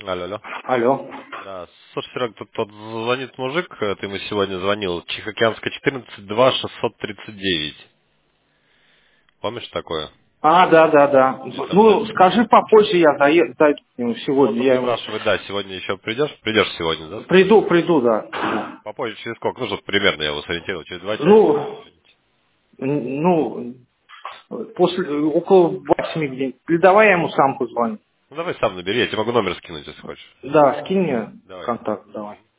Алло, алло. Алло. Да, слушай, Серег, тут тот звонит мужик, ты ему сегодня звонил, Тихоокеанская 14, 2, 639. Помнишь такое? Да, да, да. Ты там Ну, скажи попозже, я зайду к нему Вот сегодня. он Я ему... спрашивает, да, сегодня еще придешь? Придешь сегодня, да, сказал? Приду, да. Попозже через сколько? Ну, чтобы примерно я его сориентировал, через 2 часика. Ну, ну, после, около 8 где. Или давай я ему сам позвоню. Ну, давай сам набери, я тебе могу номер скинуть, если хочешь. Да, скинь мне Давай. контакт, давай.